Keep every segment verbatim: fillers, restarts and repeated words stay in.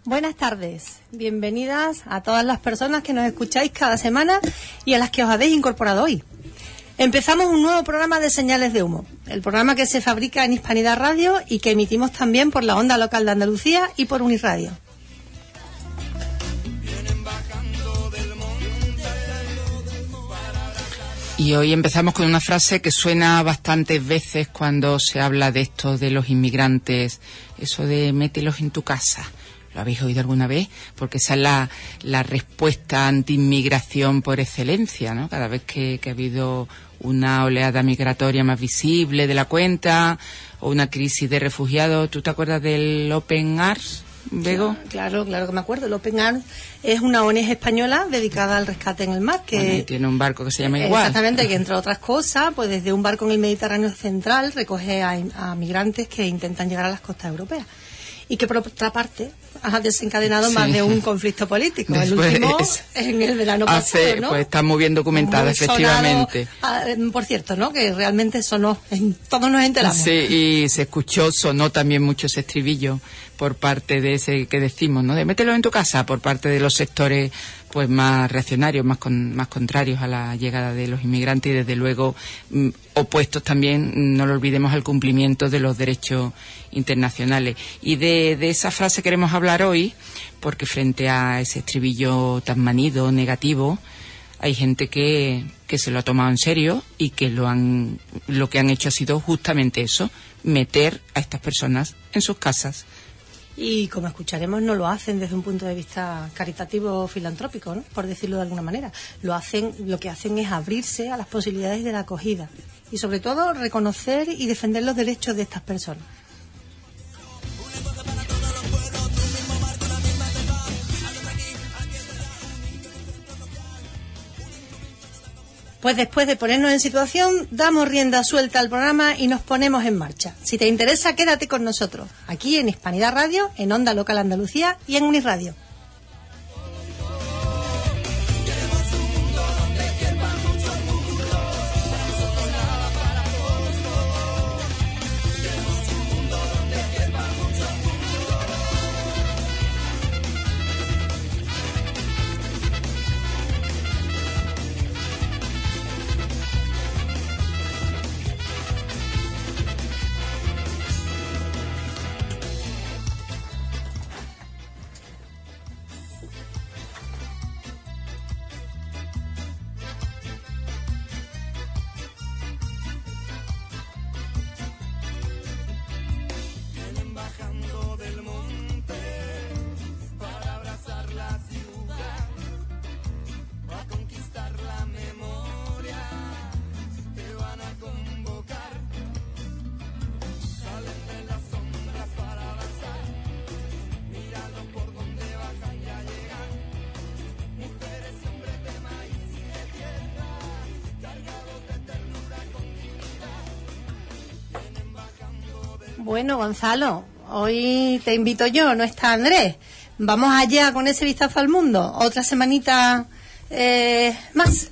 Buenas tardes, bienvenidas a todas las personas que nos escucháis cada semana y a las que os habéis incorporado hoy. Empezamos un nuevo programa de Señales de Humo, el programa que se fabrica en Hispanidad Radio y que emitimos también por la onda local de Andalucía y por Unirradio. Y hoy empezamos con una frase que suena bastantes veces cuando se habla de esto de los inmigrantes, eso de mételos en tu casa. ¿Lo habéis oído alguna vez? Porque esa es la, la respuesta anti-inmigración por excelencia, ¿no? Cada vez que, que ha habido una oleada migratoria más visible de la cuenta o una crisis de refugiados. ¿Tú te acuerdas del Open Arms, Bego? Claro, claro que me acuerdo. El Open Arms es una O N G española dedicada al rescate en el mar. Que bueno, tiene un barco que se llama igual. Exactamente, que entre otras cosas, pues desde un barco en el Mediterráneo central recoge a, a migrantes que intentan llegar a las costas europeas. Y que por otra parte ha desencadenado sí. más de un conflicto político. Después, el último en el verano hace, pasado, ¿no? Pues está muy bien documentada, muy efectivamente. Sonado, por cierto, ¿no? Que realmente sonó, todos nos enteramos. Sí, y se escuchó, sonó también mucho ese estribillo por parte de ese que decimos, ¿no? De mételo en tu casa, por parte de los sectores pues más reaccionarios, más con, más contrarios a la llegada de los inmigrantes y desde luego mm, opuestos también, no lo olvidemos, al cumplimiento de los derechos internacionales. Y de, de esa frase queremos hablar hoy, porque frente a ese estribillo tan manido, negativo, hay gente que, que se lo ha tomado en serio y que lo han, lo que han hecho ha sido justamente eso, meter a estas personas en sus casas. Y como escucharemos, no lo hacen desde un punto de vista caritativo o filantrópico, ¿no? Por decirlo de alguna manera. Lo hacen, lo que hacen es abrirse a las posibilidades de la acogida y sobre todo reconocer y defender los derechos de estas personas. Pues después de ponernos en situación, damos rienda suelta al programa y nos ponemos en marcha. Si te interesa, quédate con nosotros, aquí en Hispanidad Radio, en Onda Local Andalucía y en Unirradio. Bueno, Gonzalo, hoy te invito yo, no está Andrés. Vamos allá con ese vistazo al mundo. Otra semanita eh, más.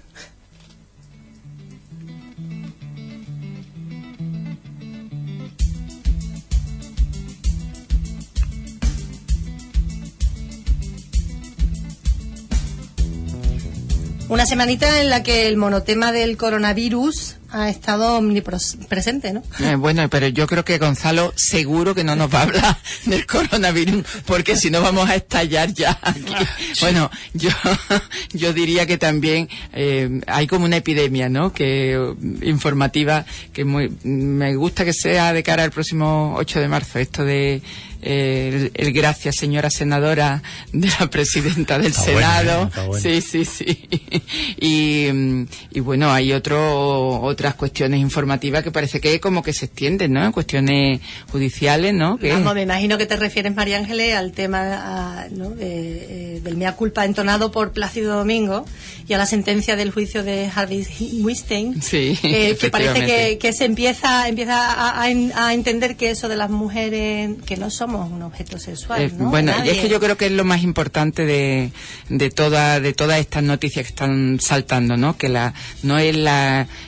Una semanita en la que el monotema del coronavirus ha estado omnipresente, ¿no? Eh, bueno, pero yo creo que Gonzalo seguro que no nos va a hablar del coronavirus, porque si no vamos a estallar ya aquí. Bueno, yo yo diría que también eh, hay como una epidemia, ¿no? Que informativa, que muy, me gusta que sea de cara al próximo ocho de marzo, esto de eh, el, el gracias, señora senadora, de la presidenta del está Senado. Bueno, bueno. Sí, sí, sí. Y, y bueno, hay otro otras cuestiones informativas que parece que como que se extienden, ¿no? Cuestiones judiciales, ¿no? Que Vamos, me imagino que te refieres, María Ángeles, al tema a, ¿no? de, eh, del mea culpa entonado por Plácido Domingo y a la sentencia del juicio de Harvey Weinstein, sí, eh, que parece que, que se empieza empieza a, a, a entender que eso de las mujeres, que no somos un objeto sexual, eh, ¿no? Bueno, Nadie. Es que yo creo que es lo más importante de de toda de todas estas noticias que están saltando, ¿no? Que la no es la, la historia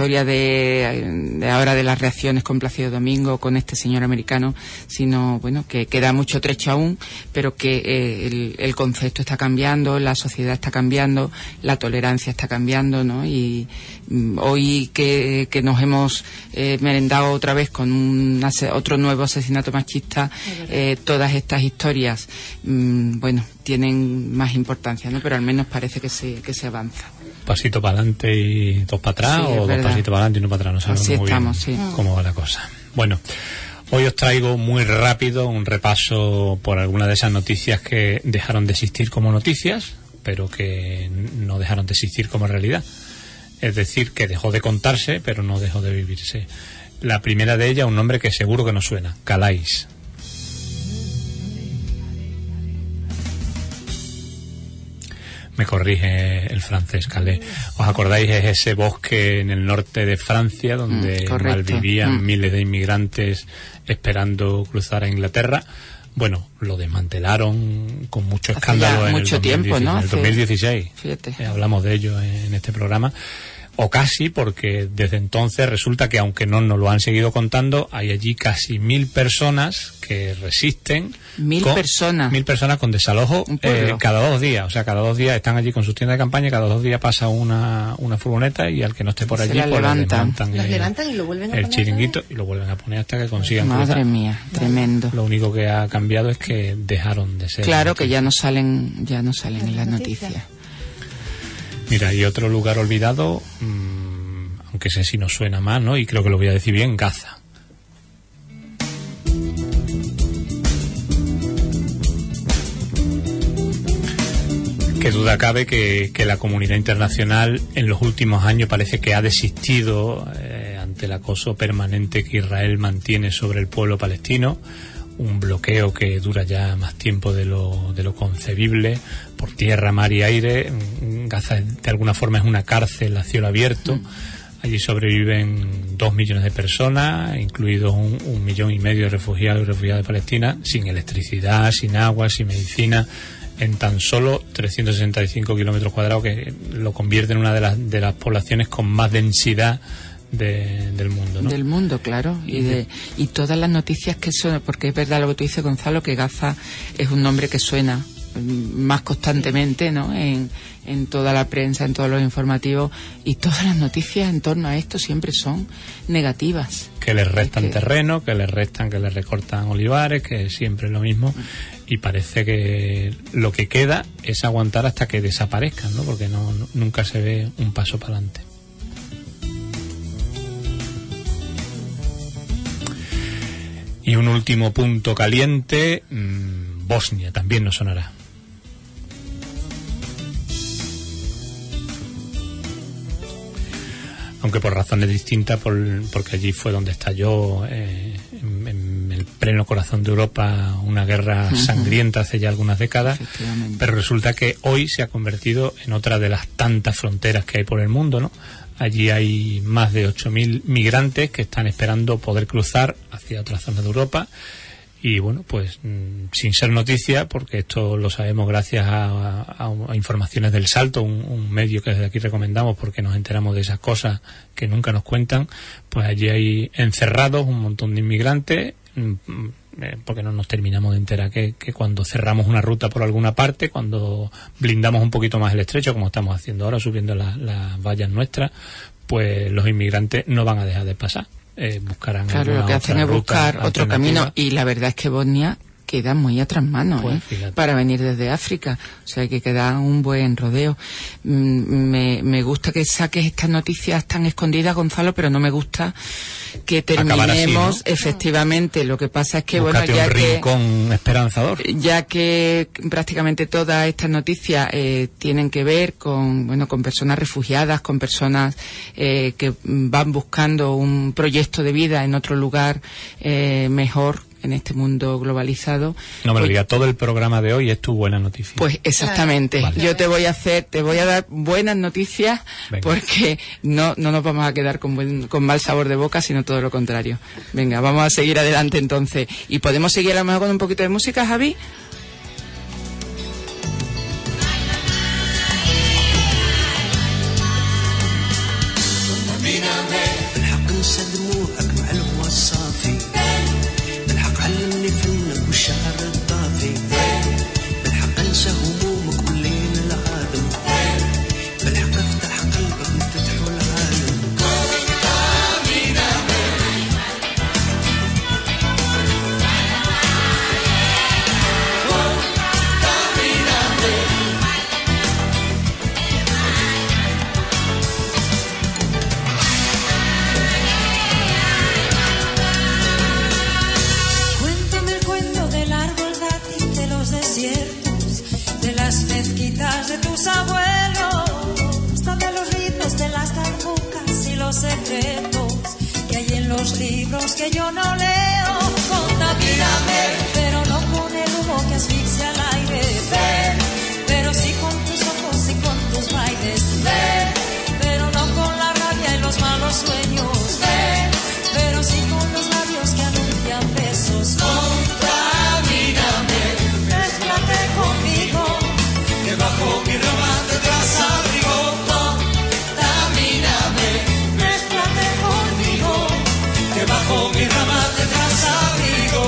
historia de, de ahora de las reacciones con Plácido Domingo, con este señor americano, sino, bueno, que queda mucho trecho aún, pero que eh, el, el concepto está cambiando, la sociedad está cambiando, la tolerancia está cambiando, ¿no? Y mm, hoy que, que nos hemos eh, merendado otra vez con un, otro nuevo asesinato machista, eh, todas estas historias, mmm, bueno, tienen más importancia, ¿no? Pero al menos parece que se, que se avanza. Pasito para adelante y dos para atrás, sí, o dos pasitos para adelante y uno para atrás, no sabemos muy estamos, bien sí. cómo va la cosa. Bueno, hoy os traigo muy rápido un repaso por algunas de esas noticias que dejaron de existir como noticias, pero que no dejaron de existir como realidad. Es decir, que dejó de contarse, pero no dejó de vivirse. La primera de ellas, un nombre que seguro que no suena, Calais. Me corrige el francés, Calais. ¿Os acordáis? Es ese bosque en el norte de Francia donde mm, malvivían mm. miles de inmigrantes esperando cruzar a Inglaterra. Bueno, lo desmantelaron con mucho escándalo en mucho el, tiempo, ¿no? en el dos mil dieciséis. Fíjate. Eh, hablamos de ello en este programa. O casi, porque desde entonces resulta que, aunque no nos lo han seguido contando, hay allí casi mil personas que resisten. Mil con, personas. Mil personas con desalojo eh, cada dos días. O sea, cada dos días están allí con sus tiendas de campaña y cada dos días pasa una, una furgoneta y al que no esté por allí, pues levantan. levantan, Los el, levantan y lo vuelven a el poner chiringuito y lo vuelven a poner hasta que consigan Madre cruzar. mía, tremendo. Lo único que ha cambiado es que dejaron de ser. Claro, que ya no salen, ya no salen en las noticias. Mira, y otro lugar olvidado, mmm, aunque sé si nos suena más, ¿no? Y creo que lo voy a decir bien, Gaza. Qué duda cabe que, que la comunidad internacional en los últimos años parece que ha desistido eh, ante el acoso permanente que Israel mantiene sobre el pueblo palestino, un bloqueo que dura ya más tiempo de lo, de lo concebible, por tierra, mar y aire. Gaza de alguna forma es una cárcel a cielo abierto. Mm. Allí sobreviven dos millones de personas, incluidos un, un millón y medio de refugiados y refugiadas de Palestina, sin electricidad, sin agua, sin medicina, en tan solo trescientos sesenta y cinco kilómetros cuadrados, que lo convierte en una de las, de las poblaciones con más densidad de, del mundo, ¿no? Del mundo, claro, y de y todas las noticias que son, porque es verdad lo que tú dices, Gonzalo, que Gaza es un nombre que suena más constantemente, ¿no? En, en toda la prensa, en todos los informativos, y todas las noticias en torno a esto siempre son negativas. Que les restan que... terreno, que les restan, que les recortan olivares, que siempre es lo mismo, y parece que lo que queda es aguantar hasta que desaparezcan, ¿no? Porque no, no nunca se ve un paso para adelante. Y un último punto caliente, mmm, Bosnia, también nos sonará. Aunque por razones distintas, por, porque allí fue donde estalló eh, en, en el pleno corazón de Europa una guerra sangrienta hace ya algunas décadas, pero resulta que hoy se ha convertido en otra de las tantas fronteras que hay por el mundo, ¿no? Allí hay más de ocho mil migrantes que están esperando poder cruzar hacia otras zonas de Europa. Y bueno, pues mmm, sin ser noticia, porque esto lo sabemos gracias a, a, a informaciones del Salto, un, un medio que desde aquí recomendamos porque nos enteramos de esas cosas que nunca nos cuentan, pues allí hay encerrados un montón de inmigrantes, mmm, eh, porque no nos terminamos de enterar que, que cuando cerramos una ruta por alguna parte, cuando blindamos un poquito más el estrecho, como estamos haciendo ahora, subiendo la, las vallas nuestras, pues los inmigrantes no van a dejar de pasar. Eh, buscarán claro, lo que hacen es buscar otro camino, y la verdad es que Bosnia queda muy a tras manos, pues, ¿eh? Para venir desde África, o sea que queda un buen rodeo. Me, me gusta que saques estas noticias tan escondidas, Gonzalo, pero no me gusta que terminemos así, ¿no? Efectivamente. Lo que pasa es que Búscate bueno, ya un que rincón esperanzador, ya que prácticamente todas estas noticias eh, tienen que ver con bueno con personas refugiadas, con personas eh, que van buscando un proyecto de vida en otro lugar eh, mejor en este mundo globalizado. No me lo pues, diga, todo el programa de hoy es tu buena noticia. Pues exactamente. Vale. Yo te voy a hacer, te voy a dar buenas noticias. Venga. Porque no no nos vamos a quedar con buen, con mal sabor de boca, sino todo lo contrario. Venga, vamos a seguir adelante entonces. Y podemos seguir a lo mejor con un poquito de música, Javi. Contamíname. de las mezquitas de tus abuelos, donde los ritmos de las tarbucas y los secretos que hay en los libros que yo no leo. Contamíname, pero no con el humo que asfixia el aire. Ven, pero sí con tus ojos y con tus bailes. Ven, pero no con la rabia y los malos sueños. Ven, pero sí con los labios que anuncian besos. Contamíname, mézclate conmigo, que bajo mi rama tendrás abrigo. Contamíname, mézclate conmigo, que bajo mi rama tendrás abrigo.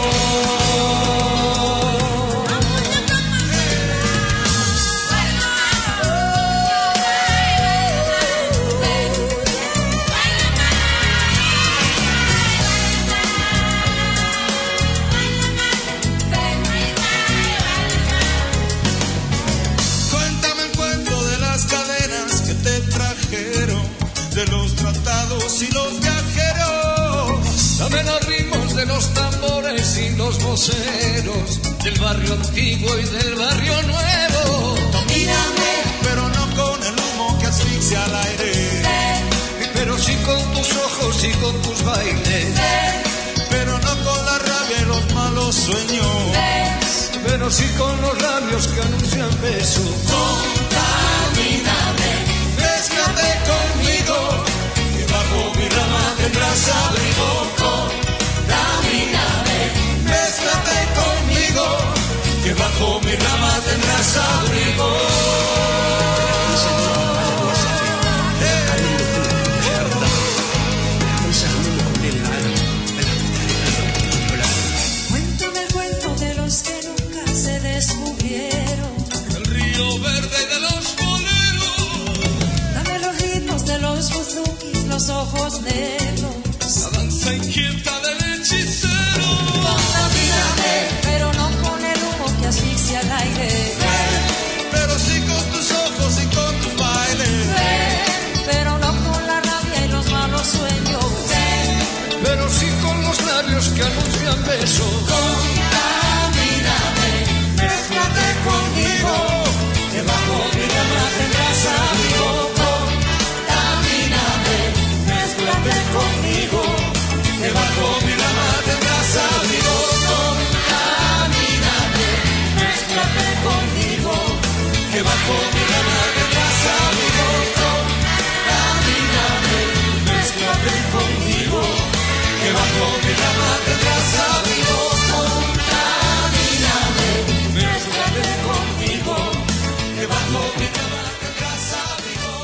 De los tratados y los viajeros, dame los ritmos de los tambores y los voceros, del barrio antiguo y del barrio nuevo. Domíname, pero no con el humo que asfixia al aire. Ven, pero sí con tus ojos y con tus bailes. Ven, pero no con la rabia y los malos sueños. Ven, pero sí con los labios que anuncian besos. Contamíname, mézclate conmigo, que bajo mi rama tendrás abrigo. Contamíname, mézclate conmigo, que bajo mi rama tendrás abrigo. cuéntame el cuento de los que nunca se descubrieron. El río verde de los De los buzukis, los ojos negros, la danza inquieta del hechicero. Contamíname, pero no con el humo que asfixia el aire. Ven, pero sí con tus ojos y con tus bailes. Ven, pero no con la rabia y los malos sueños. Ven, pero sí con los labios que anuncian besos. Contamíname, mézclate conmigo, que bajo mi rama tendrás abrigo. Conmigo, que bajo mi rama tendrás abrigo. Contamíname, mézclate conmigo, que bajo mi rama tendrás abrigo. Contamíname, mézclate conmigo, que bajo mi rama tendrás abrigo. Contamíname, mézclate conmigo, que bajo mi rama tendrás abrigo.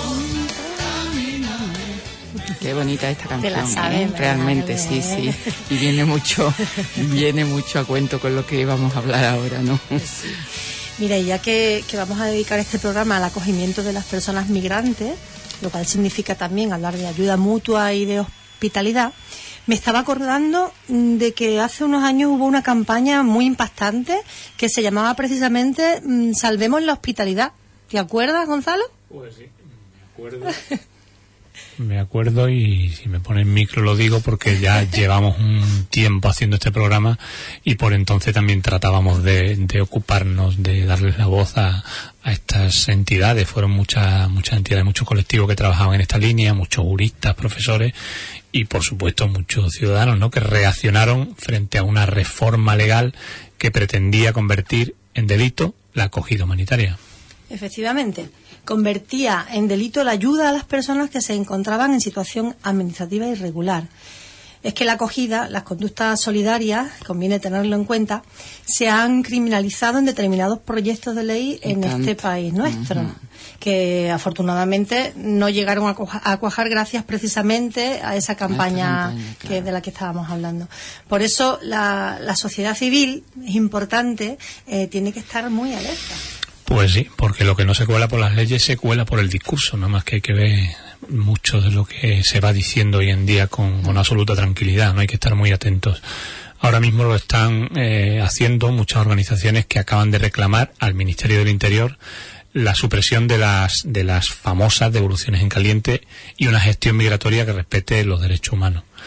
Qué bonita esta canción. Te la sabes, ¿eh? Realmente, sí, sí. Y viene mucho, viene mucho a cuento con lo que vamos a hablar ahora, ¿no? Sí. Mira, y ya que, que vamos a dedicar este programa al acogimiento de las personas migrantes, lo cual significa también hablar de ayuda mutua y de hospitalidad, me estaba acordando de que hace unos años hubo una campaña muy impactante que se llamaba precisamente Salvemos la Hospitalidad. ¿Te acuerdas, Gonzalo? Pues sí, me acuerdo. Me acuerdo, y si me ponen micro lo digo porque ya llevamos un tiempo haciendo este programa y por entonces también tratábamos de, de ocuparnos de darles la voz a, a estas entidades. Fueron muchas muchas entidades, muchos colectivos que trabajaban en esta línea, muchos juristas, profesores y por supuesto muchos ciudadanos, ¿no?, que reaccionaron frente a una reforma legal que pretendía convertir en delito la acogida humanitaria. Efectivamente, convertía en delito la ayuda a las personas que se encontraban en situación administrativa irregular. Es que la acogida, las conductas solidarias, conviene tenerlo en cuenta, se han criminalizado en determinados proyectos de ley en este país nuestro, uh-huh. que afortunadamente no llegaron a, cuajar, a cuajar gracias precisamente a esa campaña, campaña claro. que de la que estábamos hablando. Por eso la, la sociedad civil, es importante, eh, tiene que estar muy alerta. Pues sí, porque lo que no se cuela por las leyes se cuela por el discurso, nada más que hay que ver mucho de lo que se va diciendo hoy en día con, con absoluta tranquilidad, no hay que estar muy atentos. Ahora mismo lo están eh, haciendo muchas organizaciones que acaban de reclamar al Ministerio del Interior la supresión de las de las famosas devoluciones en caliente y una gestión migratoria que respete los derechos humanos.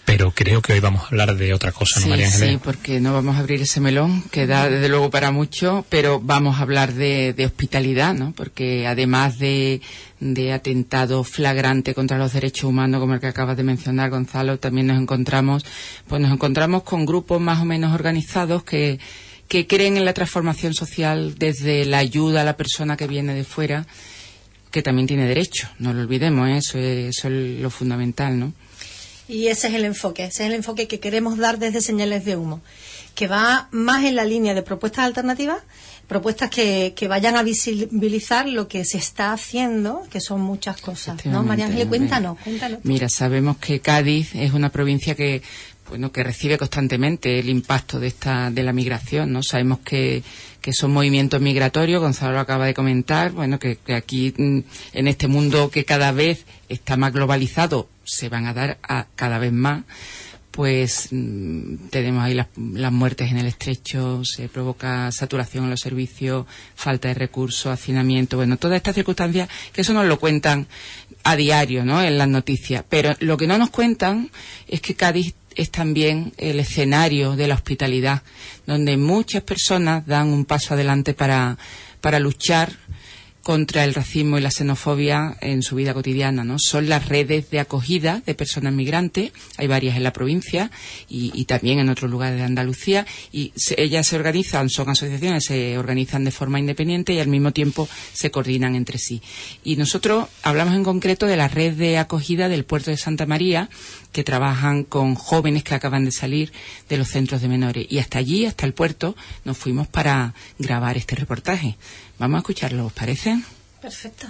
pero creo que hoy vamos a hablar de otra cosa, ¿no, sí, María Ángeles? Sí, porque no vamos a abrir ese melón, que da desde luego para mucho, pero vamos a hablar de, de hospitalidad, ¿no? Porque además de, de atentado flagrante contra los derechos humanos, como el que acabas de mencionar, Gonzalo, también nos encontramos, pues nos encontramos con grupos más o menos organizados que, que creen en la transformación social desde la ayuda a la persona que viene de fuera, que también tiene derecho, no lo olvidemos, ¿eh? eso, es, eso es lo fundamental, ¿no? Y ese es el enfoque, ese es el enfoque que queremos dar desde Señales de Humo, que va más en la línea de propuestas alternativas, propuestas que, que vayan a visibilizar lo que se está haciendo, que son muchas cosas, ¿no? María Ángeles, cuéntanos, cuéntanos. Mira, sabemos que Cádiz es una provincia que, bueno, que recibe constantemente el impacto de esta, de la migración, ¿no? Sabemos que, que son movimientos migratorios, Gonzalo lo acaba de comentar, bueno, que, que aquí, en este mundo que cada vez está más globalizado, se van a dar a cada vez más, pues mmm, tenemos ahí las, las muertes en el estrecho, se provoca saturación en los servicios, falta de recursos, hacinamiento, bueno, todas estas circunstancias que eso nos lo cuentan a diario, ¿no?, en las noticias, pero lo que no nos cuentan es que Cádiz es también el escenario de la hospitalidad, donde muchas personas dan un paso adelante para, para luchar contra el racismo y la xenofobia en su vida cotidiana, ¿no? Son las redes de acogida de personas migrantes, hay varias en la provincia y, y también en otros lugares de Andalucía, y se, ellas se organizan, son asociaciones, se organizan de forma independiente y al mismo tiempo se coordinan entre sí. Y nosotros hablamos en concreto de la red de acogida del puerto de Santa María, que trabajan con jóvenes que acaban de salir de los centros de menores. Y hasta allí, hasta el puerto, nos fuimos para grabar este reportaje. Vamos a escucharlo, ¿os parece? Perfecto.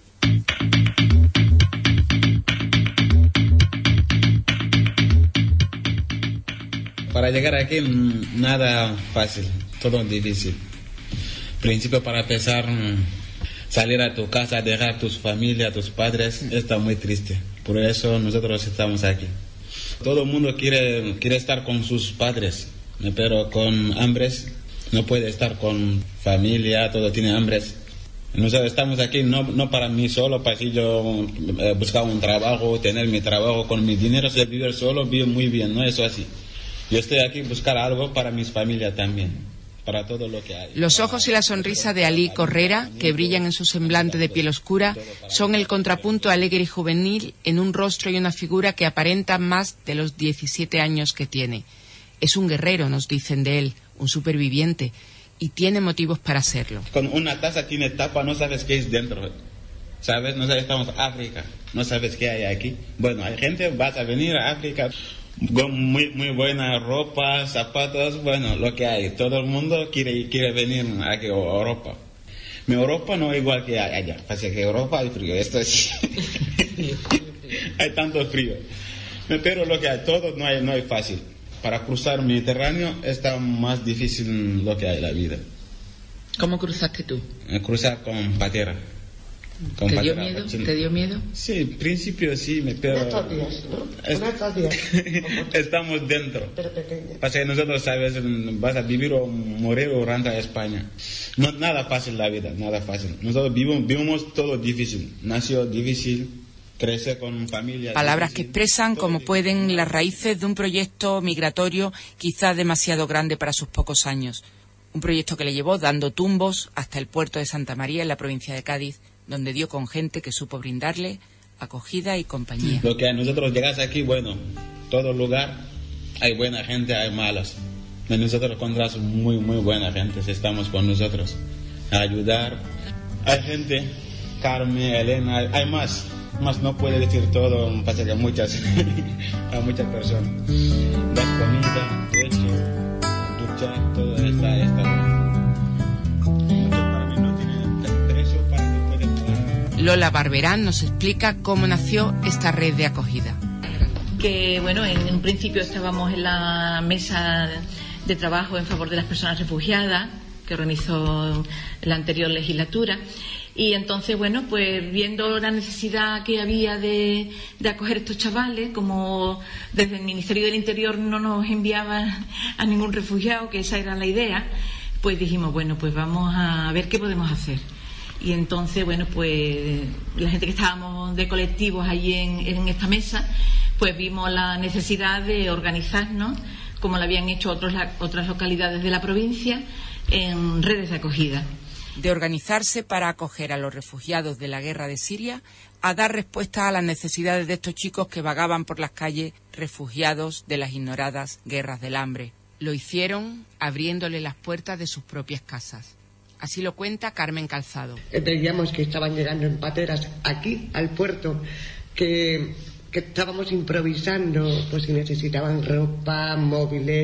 Para llegar aquí, nada fácil, todo difícil. Principio, para empezar, salir a tu casa, dejar a tus familias, a tus padres, está muy triste. Por eso nosotros estamos aquí. Todo el mundo quiere, quiere estar con sus padres, pero con hambres no puede estar con familia, todo tiene hambres. Nosotros estamos aquí no, no para mí solo, para si yo eh, buscar un trabajo, tener mi trabajo con mi dinero, si vivir solo, vivo muy bien, no es eso así. Yo estoy aquí buscar algo para mis familias también, para todo lo que hay. Los ojos y la sonrisa de Alí Correra, que brillan en su semblante de piel oscura, son el contrapunto alegre y juvenil en un rostro y una figura que aparentan más de los diecisiete años que tiene. Es un guerrero, nos dicen de él, un superviviente, y tiene motivos para serlo. Con una taza tiene tapa, no sabes qué es dentro, ¿sabes? No sabes, estamos en África, no sabes qué hay aquí. Bueno, hay gente, vas a venir a África con muy, muy buena ropa, zapatos, bueno, lo que hay. Todo el mundo quiere, quiere venir aquí a Europa. Mi Europa no es igual que allá, pasa que Europa hay frío, esto es... hay tanto frío. Pero lo que hay, todo no hay, no es fácil. Para cruzar el Mediterráneo está más difícil lo que hay en la vida. ¿Cómo cruzaste tú? Cruzar con patera. Con ¿Te patera, dio miedo? cochina. ¿Te dio miedo? Sí, en principio sí, me pero... Unas dos días, ¿no? Es... Unas dos días. Estamos dentro. Pero pequeña. Pasa que nosotros, sabes, vas a vivir o morir o renta a España. No, nada fácil la vida, nada fácil. Nosotros vivimos, vivimos todo difícil. Nació difícil. Crece con familia. Palabras que expresan como pueden las raíces de un proyecto migratorio quizás demasiado grande para sus pocos años. Un proyecto que le llevó dando tumbos hasta el puerto de Santa María en la provincia de Cádiz, donde dio con gente que supo brindarle acogida y compañía. Lo que a nosotros llegas aquí, bueno, todo lugar hay buena gente, hay malas. Y nosotros encontramos muy, muy buena gente si estamos con nosotros. A ayudar. Hay gente, Carmen, Elena, hay, hay más. Más no puede decir todo, pasa que muchas, a muchas personas. Das comida, leche, ducha, todo está, está. Mucho para mí no tiene precio para que pueda pagar. Lola Barberán nos explica cómo nació esta red de acogida. Que bueno, en un principio estábamos en la mesa de trabajo en favor de las personas refugiadas que organizó la anterior legislatura. Y entonces, bueno, pues viendo la necesidad que había de, de acoger estos chavales, como desde el Ministerio del Interior no nos enviaban a ningún refugiado, que esa era la idea, pues dijimos, bueno, pues vamos a ver qué podemos hacer. Y entonces, bueno, pues la gente que estábamos de colectivos allí en, en esta mesa, pues vimos la necesidad de organizarnos, como lo habían hecho otros, otras localidades de la provincia, en redes de acogida. De organizarse para acoger a los refugiados de la guerra de Siria, a dar respuesta a las necesidades de estos chicos que vagaban por las calles, refugiados de las ignoradas guerras del hambre. Lo hicieron abriéndole las puertas de sus propias casas. Así lo cuenta Carmen Calzado. Veíamos que estaban llegando en pateras aquí, al puerto, que, que estábamos improvisando, pues si necesitaban ropa, móviles,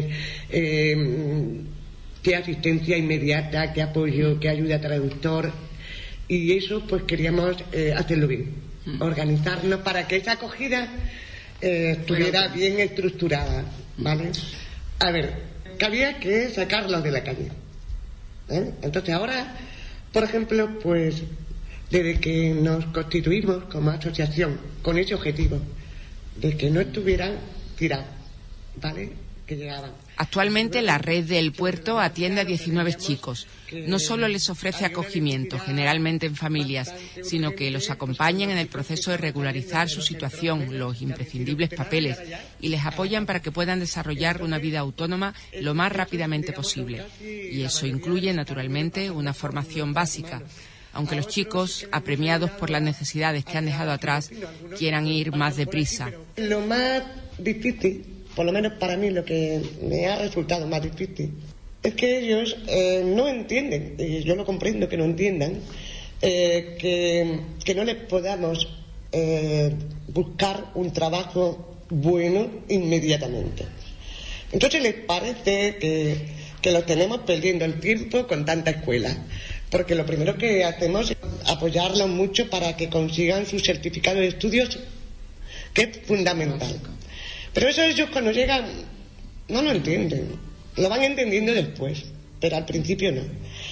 eh, qué asistencia inmediata, qué apoyo, qué ayuda traductor. Y eso pues queríamos eh, hacerlo bien, mm. organizarnos para que esa acogida eh, estuviera bien estructurada, ¿vale? A ver, que había que sacarlos de la calle. ¿Eh? Entonces ahora, por ejemplo, pues desde que nos constituimos como asociación con ese objetivo de que no estuvieran tirados, ¿vale? Que llegaban. Actualmente la red del puerto atiende a diecinueve chicos. No solo les ofrece acogimiento, generalmente en familias, sino que los acompañan en el proceso de regularizar su situación, los imprescindibles papeles, y les apoyan para que puedan desarrollar una vida autónoma lo más rápidamente posible. Y eso incluye, naturalmente, una formación básica, aunque los chicos, apremiados por las necesidades que han dejado atrás, quieran ir más deprisa. Lo más difícil, por lo menos para mí, lo que me ha resultado más difícil, es que ellos eh, no entienden, y yo lo comprendo que no entiendan, eh, que, que no les podamos eh, buscar un trabajo bueno inmediatamente. Entonces les parece que, que los tenemos perdiendo el tiempo con tanta escuela, porque lo primero que hacemos es apoyarlos mucho para que consigan su certificado de estudios, que es fundamental. Pero eso ellos cuando llegan no lo entienden. Lo van entendiendo después, pero al principio no.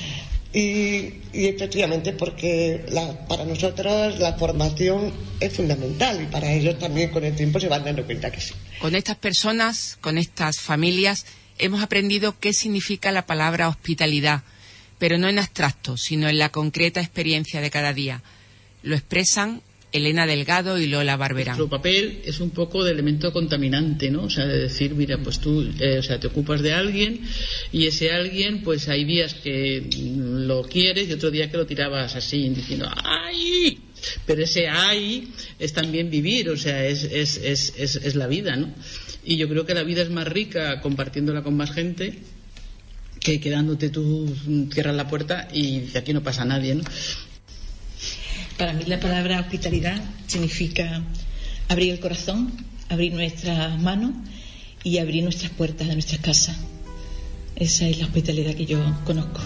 Y, y efectivamente porque la, para nosotros la formación es fundamental y para ellos también con el tiempo se van dando cuenta que sí. Con estas personas, con estas familias, hemos aprendido qué significa la palabra hospitalidad, pero no en abstracto, sino en la concreta experiencia de cada día. Lo expresan Elena Delgado y Lola Barberán. Nuestro papel es un poco de elemento contaminante, ¿no? O sea, de decir, mira, pues tú, eh, o sea, te ocupas de alguien y ese alguien, pues hay días que lo quieres y otro día que lo tirabas así, diciendo, ¡ay! Pero ese ¡ay! Es también vivir, o sea, es, es, es, es, es la vida, ¿no? Y yo creo que la vida es más rica compartiéndola con más gente que quedándote tú, cierras la puerta y de aquí no pasa nadie, ¿no? Para mí la palabra hospitalidad significa abrir el corazón, abrir nuestras manos y abrir nuestras puertas de nuestras casas. Esa es la hospitalidad que yo conozco.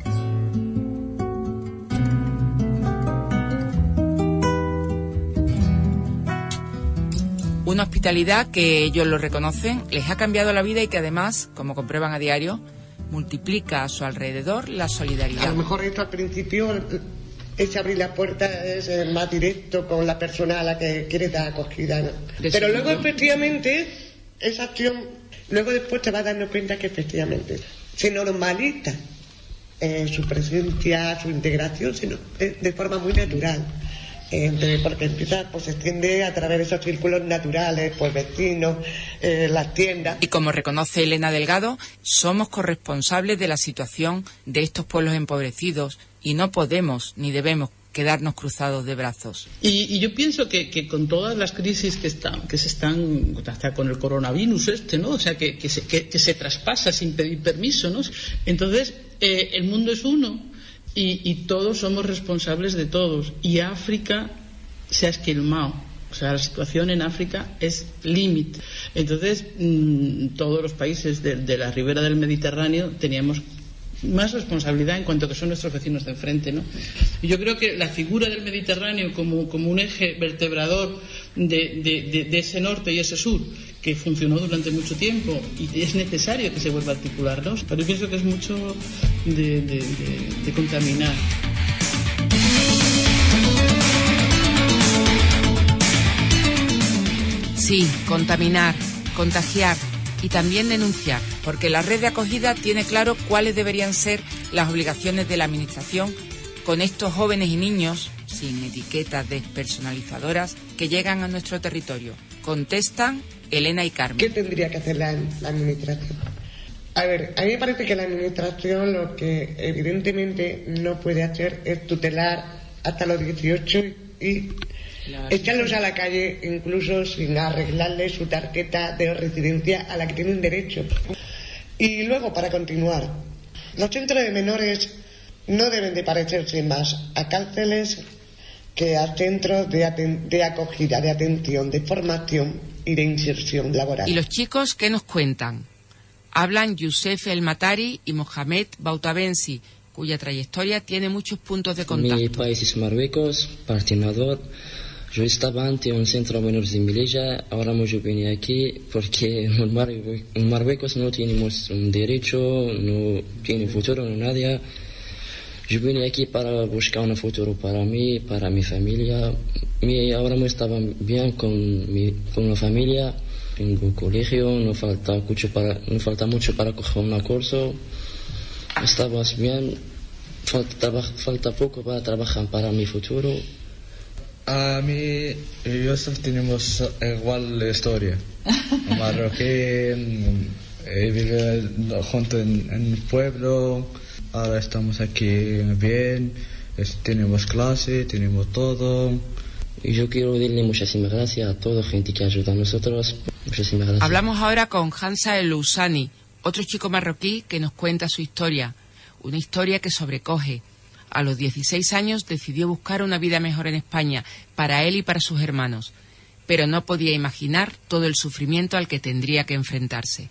Una hospitalidad que ellos lo reconocen, les ha cambiado la vida y que además, como comprueban a diario, multiplica a su alrededor la solidaridad. A lo mejor esto al principio... ese abrir la puerta es más directo con la persona a la que quieres dar acogida, ¿no? Pero luego efectivamente esa acción, luego después te vas dando cuenta que efectivamente se normaliza eh, su presencia, su integración, sino de, de forma muy natural, eh, porque empieza, pues se extiende a través de esos círculos naturales, pues vecinos, eh, las tiendas. Y como reconoce Elena Delgado, somos corresponsables de la situación de estos pueblos empobrecidos y no podemos ni debemos quedarnos cruzados de brazos. Y, y yo pienso que, que con todas las crisis que están, que se están, hasta con el coronavirus este, ¿no? O sea, que, que, se, que, que se traspasa sin pedir permiso, ¿no? Entonces, eh, el mundo es uno y, y todos somos responsables de todos. Y África se ha esquilmado. O sea, la situación en África es límite. Entonces, mmm, todos los países de, de la ribera del Mediterráneo teníamos más responsabilidad en cuanto que son nuestros vecinos de enfrente, ¿no? Y yo creo que la figura del Mediterráneo como, como un eje vertebrador de, de, de, de ese norte y ese sur que funcionó durante mucho tiempo y es necesario que se vuelva a articular, ¿no? Pero yo pienso que es mucho de, de, de, de contaminar. Sí, contaminar, contagiar y también denunciar, porque la red de acogida tiene claro cuáles deberían ser las obligaciones de la Administración con estos jóvenes y niños, sin etiquetas despersonalizadoras, que llegan a nuestro territorio. Contestan Elena y Carmen. ¿Qué tendría que hacer la, la administración? A ver, a mí me parece que la administración lo que evidentemente no puede hacer es tutelar hasta los dieciocho y echarlos a la calle incluso sin arreglarles su tarjeta de residencia a la que tienen derecho. Y luego, para continuar, los centros de menores no deben de parecerse más a cárceles que a centros de, aten- de acogida, de atención, de formación y de inserción laboral. ¿Y los chicos qué nos cuentan? Hablan Youssef El Matari y Mohamed Bautabensi, cuya trayectoria tiene muchos puntos de contacto. Mi país es Marruecos, partinador. Yo estaba antes en un centro de menores de Melilla, ahora yo vine aquí porque en Marruecos, en Marruecos no tenemos un derecho, no tiene futuro, no nada. Yo vine aquí para buscar un futuro para mí, para mi familia. Mi, ahora me estaba bien con mi con la familia. Tengo colegio, no falta mucho para, no falta mucho para coger un curso. Estamos bien, falta, traba, falta poco para trabajar para mi futuro. A mí y yo tenemos igual la historia. Marroquí, eh, vive junto en, en el pueblo. Ahora estamos aquí bien, es, tenemos clase, tenemos todo. Y yo quiero darle muchísimas gracias a toda la gente que ayuda a nosotros. Muchísimas gracias. Hablamos ahora con Hansa El Lousani, otro chico marroquí que nos cuenta su historia. Una historia que sobrecoge. A los dieciséis años decidió buscar una vida mejor en España, para él y para sus hermanos. Pero no podía imaginar todo el sufrimiento al que tendría que enfrentarse.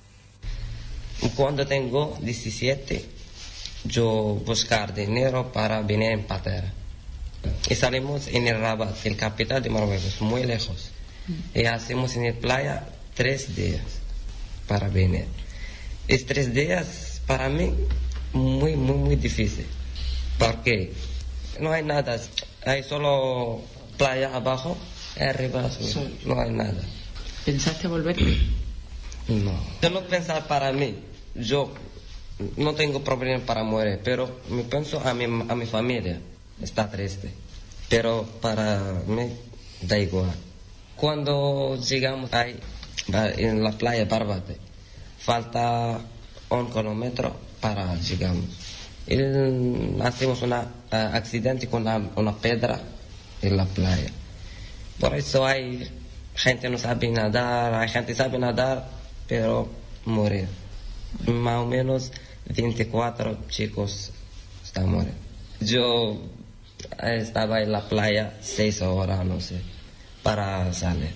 Cuando tengo diecisiete, yo buscar dinero para venir en patera. Y salimos en el Rabat, el capital de Marruecos, muy lejos. Y hacemos en la playa tres días para venir. Es tres días para mí muy, muy, muy difícil. Porque no hay nada, hay solo playa abajo y arriba no hay nada. ¿Pensaste volver? No. Yo no pensar para mí, yo no tengo problema para morir, pero me pienso a mi, a mi familia, está triste. Pero para mí da igual. Cuando llegamos ahí, en la playa Barbate, falta un kilómetro para llegar. Y hacemos un uh, accidente con una, una piedra en la playa. Por eso hay gente que no sabe nadar, hay gente que sabe nadar, pero morir. Más o menos veinticuatro chicos están muriendo. Yo estaba en la playa seis horas, no sé, para salir.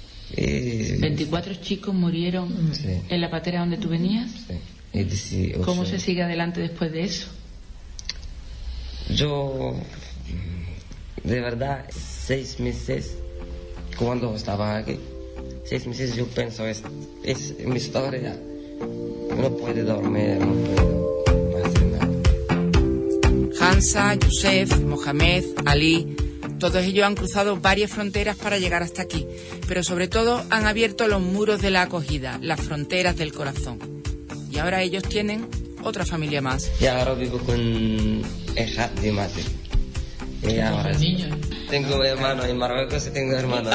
Y ¿veinticuatro chicos murieron sí. en la patera donde tú venías? Sí. Y dieciocho. ¿Cómo se sigue adelante después de eso? Yo, de verdad, seis meses, cuando estaba aquí, seis meses yo pienso, es, es mi historia, no puedo dormir, no puedo hacer nada. Hansa, Youssef, Mohamed, Ali, todos ellos han cruzado varias fronteras para llegar hasta aquí, pero sobre todo han abierto los muros de la acogida, las fronteras del corazón. Y ahora ellos tienen otra familia más. Y ahora vivo con hija de madre. Y ahora tengo hermanos en Marruecos y tengo hermanos.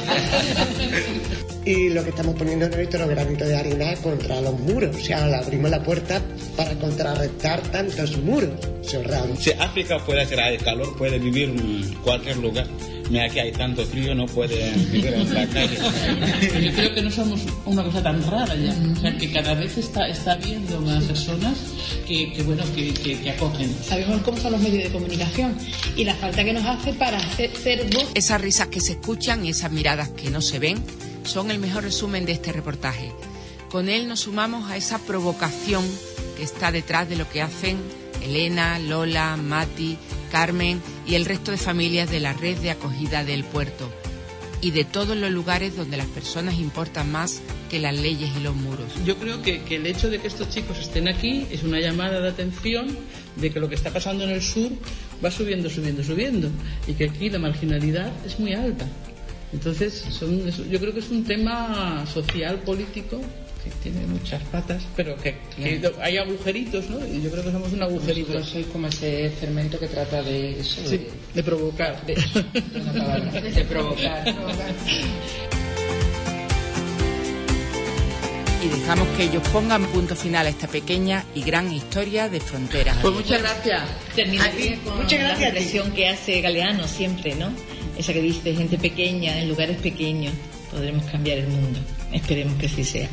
Y lo que estamos poniendo es nuestro granito de arena contra los muros. O sea, le abrimos la puerta para contrarrestar tantos muros cerrados. Si África puede hacer el calor, puede vivir en cualquier lugar. Mira, aquí hay tanto frío, no puede vivir en la calle. Yo creo que no somos una cosa tan rara ya. O sea, que cada vez está, está habiendo más personas que, que bueno, que, que, que acogen. Sabemos cómo son los medios de comunicación y la falta que nos hace para hacer, ser voz. Esas risas que se escuchan y esas miradas que no se ven son el mejor resumen de este reportaje. Con él nos sumamos a esa provocación que está detrás de lo que hacen Elena, Lola, Mati, Carmen y el resto de familias de la red de acogida del puerto y de todos los lugares donde las personas importan más que las leyes y los muros. Yo creo que, que el hecho de que estos chicos estén aquí es una llamada de atención de que lo que está pasando en el sur va subiendo, subiendo, subiendo y que aquí la marginalidad es muy alta. Entonces, son, yo creo que es un tema social, político, que tiene muchas patas, pero que, que hay agujeritos, ¿no? Y yo creo que somos un agujerito. Nosotros sois como ese fermento que trata de eso. Sí, de, de provocar. De, de, una palabra, de provocar. Y dejamos que ellos pongan punto final a esta pequeña y gran historia de fronteras. Pues muchas gracias. Terminaría con Muchas gracias la reflexión que hace Galeano siempre, ¿no? Esa que dice, gente pequeña, en lugares pequeños, podremos cambiar el mundo. Esperemos que así sea.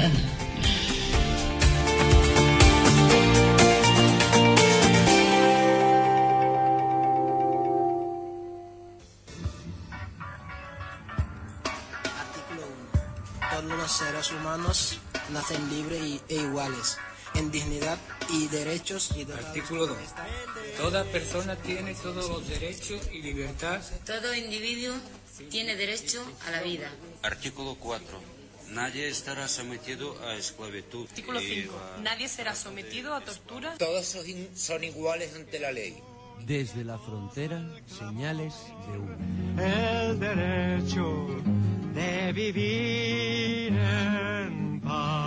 Artículo uno. Todos los seres humanos nacen libres y- e iguales en dignidad y derechos. Y Artículo dos. Toda persona tiene todos los derechos y libertad. Todo individuo tiene derecho a la vida. Artículo cuatro. Nadie estará sometido a esclavitud. Artículo cinco. Nadie será sometido a tortura. Todos son, son iguales ante la ley. Desde la frontera, señales de humo. El derecho de vivir en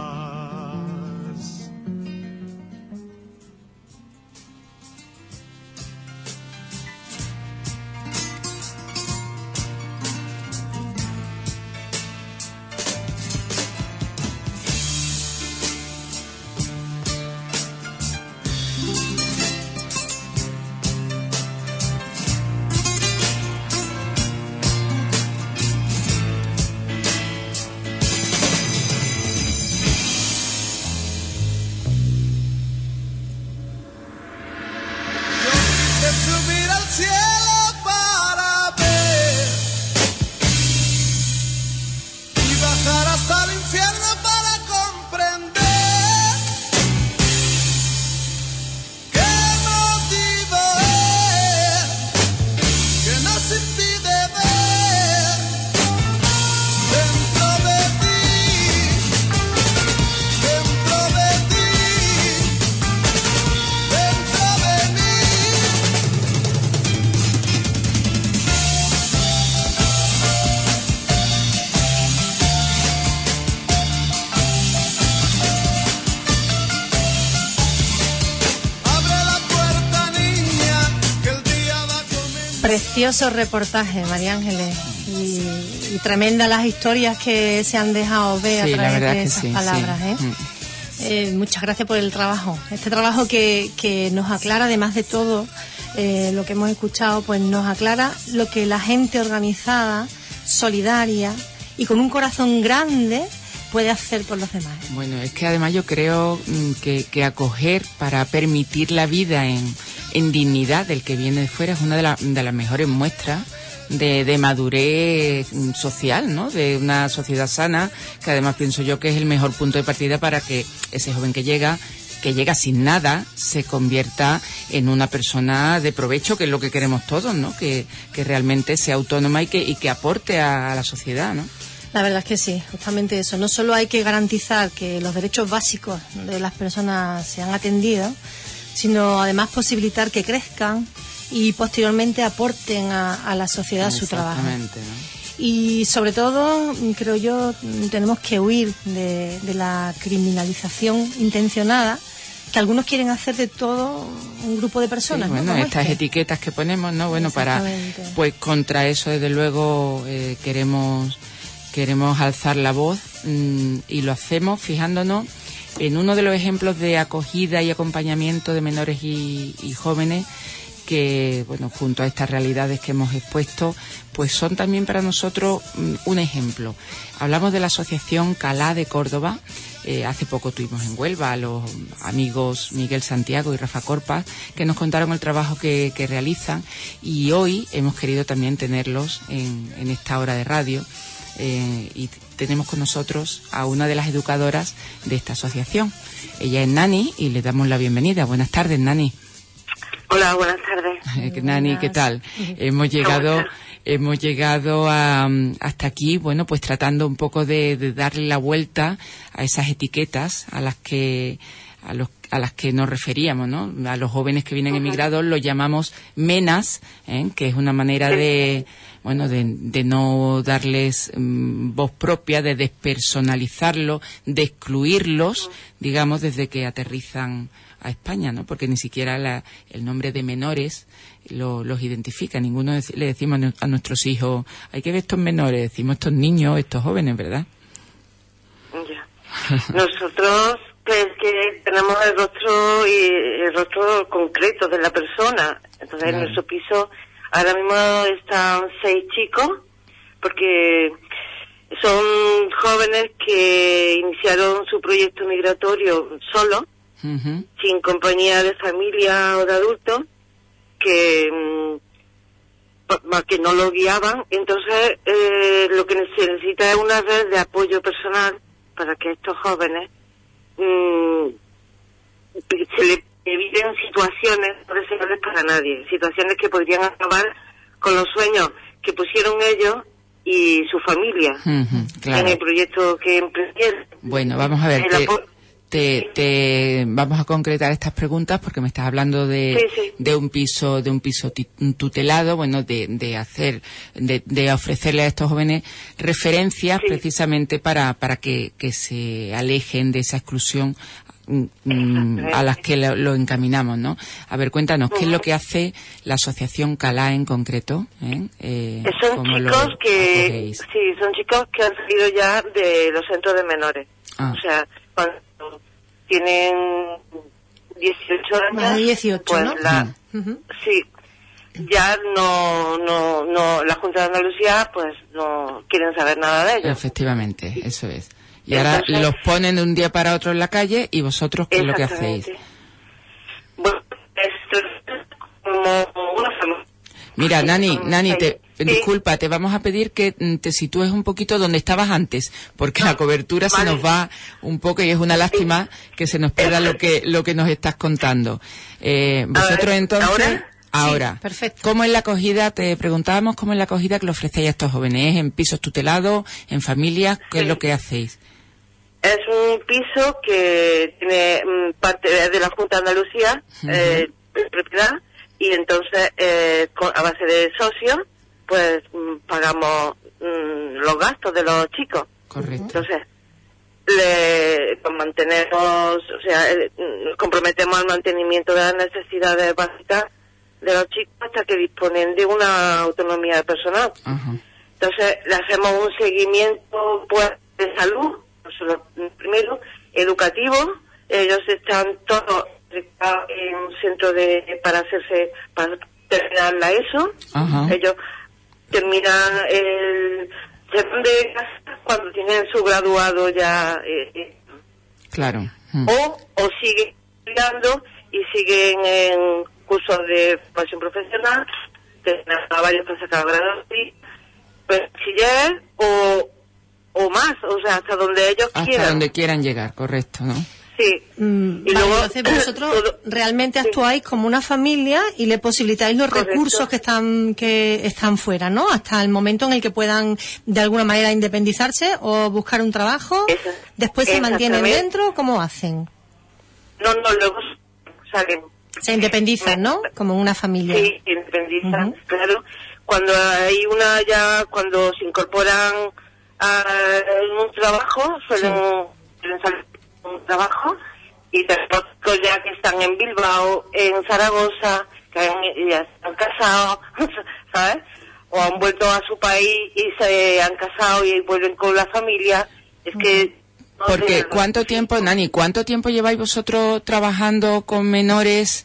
paz. De subir al cielo para ver y bajar hasta el infierno para comprender qué motivo es que nos impide ver dentro de ti, dentro de ti, dentro de mí. Precioso reportaje, María Ángeles, y, y tremenda las historias que se han dejado ver Sí, a la través verdad de que esas sí, palabras. sí. ¿eh? Mm. Eh, muchas gracias por el trabajo. Este trabajo que, que nos aclara, además de todo eh, lo que hemos escuchado, pues nos aclara lo que la gente organizada, solidaria y con un corazón grande puede hacer por los demás. Bueno, es que además yo creo mm, que, que acoger para permitir la vida en, en dignidad del que viene de fuera es una de, la- de las mejores muestras de, de madurez mm, social, ¿no? De una sociedad sana, que además pienso yo que es el mejor punto de partida para que ese joven que llega, que llega sin nada, se convierta en una persona de provecho, que es lo que queremos todos, ¿no? Que, que realmente sea autónoma y que, y que aporte a, a la sociedad, ¿no? La verdad es que sí, justamente eso. No solo hay que garantizar que los derechos básicos de las personas sean atendidos, sino además posibilitar que crezcan y posteriormente aporten a, a la sociedad su trabajo. Exactamente, ¿no? Y sobre todo, creo yo, tenemos que huir de, de la criminalización intencionada que algunos quieren hacer de todo un grupo de personas. Sí, ¿no? bueno, Como estas este. etiquetas que ponemos, ¿no? Bueno, para, Exactamente. pues contra eso, desde luego, eh, queremos queremos alzar la voz mm, y lo hacemos fijándonos en uno de los ejemplos de acogida y acompañamiento de menores y, y jóvenes que, bueno, junto a estas realidades que hemos expuesto, pues son también para nosotros mm, un ejemplo. Hablamos de la asociación Calá de Córdoba. Eh, hace poco tuvimos en Huelva a los amigos Miguel Santiago y Rafa Corpas, que nos contaron el trabajo que, que realizan, y hoy hemos querido también tenerlos en, en esta hora de radio. Eh, y tenemos con nosotros a una de las educadoras de esta asociación. Ella es Nani y le damos la bienvenida. Buenas tardes, Nani. Hola, buenas tardes. Eh, Nani, ¿qué tal? Hemos llegado, hemos llegado a, hasta aquí, bueno, pues tratando un poco de, de darle la vuelta a esas etiquetas a las que a los a las que nos referíamos, ¿no? A los jóvenes que vienen emigrados los llamamos menas, ¿eh? Que es una manera de, bueno, de, de no darles um, voz propia, de despersonalizarlos, de excluirlos, digamos, desde que aterrizan a España, ¿no? Porque ni siquiera la, el nombre de menores lo, los identifica. Ninguno de, le decimos a nuestros hijos, hay que ver estos menores, decimos estos niños, estos jóvenes, ¿verdad? Ya. Nosotros pues que tenemos el rostro y el rostro concreto de la persona. Entonces claro. En nuestro piso ahora mismo están seis chicos porque son jóvenes que iniciaron su proyecto migratorio solo, uh-huh. sin compañía de familia o de adultos, que que no lo guiaban. Entonces eh, lo que se necesita es una red de apoyo personal para que estos jóvenes mmm, se le eviten situaciones no deseables para nadie, situaciones que podrían acabar con los sueños que pusieron ellos y su familia uh-huh, claro. en el proyecto que emprendieron. Bueno, vamos a ver, te, te, te vamos a concretar estas preguntas porque me estás hablando de, sí, sí. de un piso, de un piso tutelado, bueno, de, de hacer, de, de ofrecerle a estos jóvenes referencias sí. precisamente para, para que, que se alejen de esa exclusión a las que lo, lo encaminamos, ¿no? A ver, cuéntanos, ¿qué es lo que hace la asociación Calá en concreto? ¿Eh? Eh, son chicos que, acogéis? Sí, son chicos que han salido ya de los centros de menores. Ah. O sea, cuando tienen dieciocho años, ah, dieciocho, pues ¿no? la, uh-huh. sí, ya no, no, no, la Junta de Andalucía, pues no quieren saber nada de ellos. Efectivamente, eso es. Y ahora entonces, los ponen de un día para otro en la calle y vosotros, ¿qué es lo que hacéis? Bueno, esto es como una familia. Mira, Nani, Nani, te, sí. disculpa, te vamos a pedir que te sitúes un poquito donde estabas antes, porque la cobertura vale. se nos va un poco y es una lástima sí. que se nos pierda lo que lo que nos estás contando. Eh, vosotros ver, entonces... ¿ahora? Ahora, sí, perfecto. ¿Cómo es la acogida? Te preguntábamos cómo es la acogida que le ofrecéis a estos jóvenes. ¿Es en pisos tutelados, en familias? ¿Qué sí. es lo que hacéis? Es un piso que tiene um, parte de la Junta de Andalucía, uh-huh. eh, de propiedad, y entonces eh, con, a base de socios, pues um, pagamos um, los gastos de los chicos. Correcto. Entonces, le pues, mantenemos, o sea, eh, nos comprometemos al mantenimiento de las necesidades básicas de los chicos hasta que disponen de una autonomía personal. Uh-huh. Entonces, le hacemos un seguimiento pues de salud, primero, educativo. Ellos están todos en un centro de para hacerse, para terminar la ESO. Uh-huh. Ellos terminan el se van de casa cuando tienen su graduado ya. Eh, claro. Uh-huh. O, o siguen estudiando y siguen en cursos de formación profesional, tienen varios para sacar grado de bachiller o o más, o sea, hasta donde ellos hasta quieran. Hasta donde quieran llegar, correcto, ¿no? Sí. Mm, y vale, luego, entonces vosotros todo, realmente actuáis sí. como una familia y le posibilitáis los correcto. recursos que están que están fuera, ¿no? Hasta el momento en el que puedan de alguna manera independizarse o buscar un trabajo. Esa, después se mantienen dentro, ¿cómo hacen? No, no, luego salen. Se independizan, ¿no? Como una familia. Sí, se independizan, uh-huh. claro. Cuando hay una ya, cuando se incorporan a un trabajo, suelen, sí. suelen salir a un trabajo, y tenemos ya que están en Bilbao, en Zaragoza, que han, ya están casados, ¿sabes? O han vuelto a su país y se han casado y vuelven con la familia. Es que... No Porque, sé, ¿cuánto tiempo, Nani, cuánto tiempo lleváis vosotros trabajando con menores,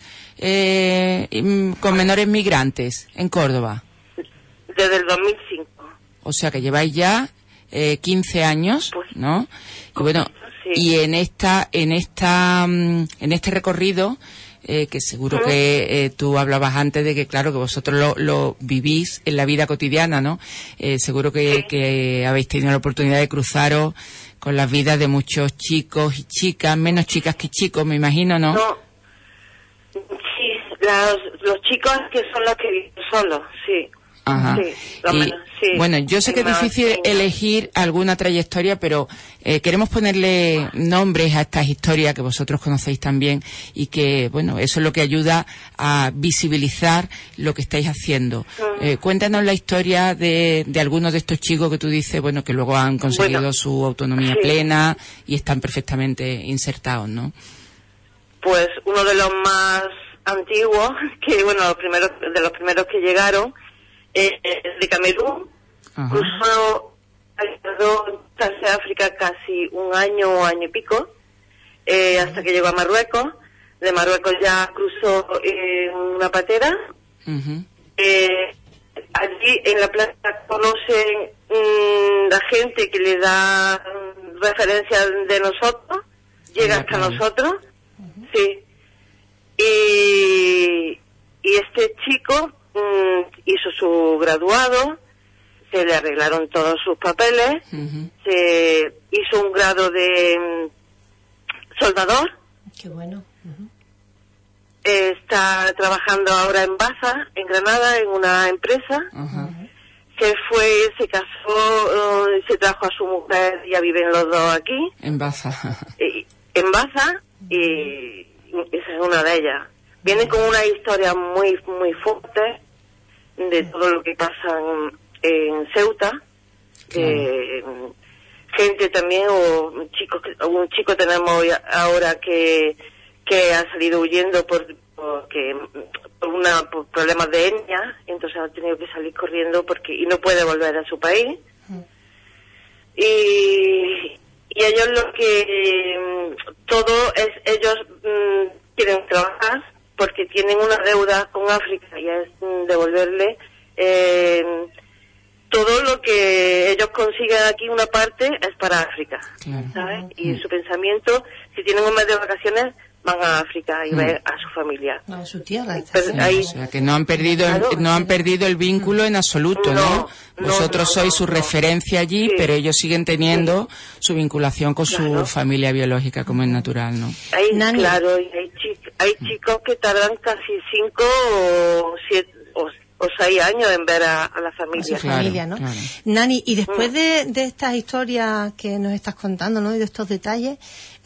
eh, con menores migrantes en Córdoba? Desde el dos mil cinco. O sea que lleváis ya Eh, quince años, ¿no? Y bueno, sí. y en esta, en esta, en este recorrido, eh, que seguro que eh, tú hablabas antes de que, claro, que vosotros lo, lo vivís en la vida cotidiana, ¿no? Eh, seguro que, sí. que habéis tenido la oportunidad de cruzaros con las vidas de muchos chicos y chicas, menos chicas que chicos, me imagino, ¿no? No. Sí, los, los chicos que son los que viven solos, sí. Ajá. Sí, lo Y, menos, sí. bueno, yo sé que es Más difícil niños. elegir alguna trayectoria, pero eh, queremos ponerle nombres a estas historias que vosotros conocéis también y que, bueno, eso es lo que ayuda a visibilizar lo que estáis haciendo. Mm. Eh, cuéntanos la historia de, de algunos de estos chicos que tú dices, bueno, que luego han conseguido Bueno, su autonomía sí. plena y están perfectamente insertados, ¿no? Pues uno de los más antiguos, que bueno, los primeros, de los primeros que llegaron, eh, es de Camerún. Ajá. Cruzó a África casi un año, año y pico, eh, hasta que llegó a Marruecos. De Marruecos ya cruzó eh, una patera. Ujú. Eh, allí en la plaza conocen mm, la gente que le da mm, referencia de nosotros, llega hasta nosotros, sí. Y, y este chico mm, hizo su graduado, se le arreglaron todos sus papeles, Ujú. se hizo un grado de mm, soldador. Qué bueno. Eh, está trabajando ahora en Baza, en Granada, en una empresa. Ajá. Se fue, se casó, eh, se trajo a su mujer, ya viven los dos aquí, En Baza. eh, en Baza, y esa es una de ellas. Viene con una historia muy, muy fuerte de todo lo que pasa en, en Ceuta, de gente también, o chicos, que- un chico tenemos ya- ahora que que ha salido huyendo por porque por una por problemas de etnia, entonces ha tenido que salir corriendo porque y no puede volver a su país. Y, y ellos lo que mm, todo es ellos mm, quieren trabajar porque tienen una deuda con África y es mm, devolverle eh, todo lo que ellos consiguen aquí, una parte es para África, ¿sabes? Y su pensamiento, si tienen un mes de vacaciones, van a África y Mm. ver a su familia. A su tierra. Pero Sí, ahí- o sea, que no han perdido el, no han perdido el vínculo en absoluto, ¿no? Vosotros sois su referencia allí, pero ellos siguen teniendo su vinculación con su familia biológica, como es natural, ¿no? Hay, claro, y hay, chi- hay chicos que tardan casi cinco o siete o, o seis años en ver a, a la A familia. su familia, ¿no? Nani, y después de, de estas historias que nos estás contando, ¿no? Y de estos detalles,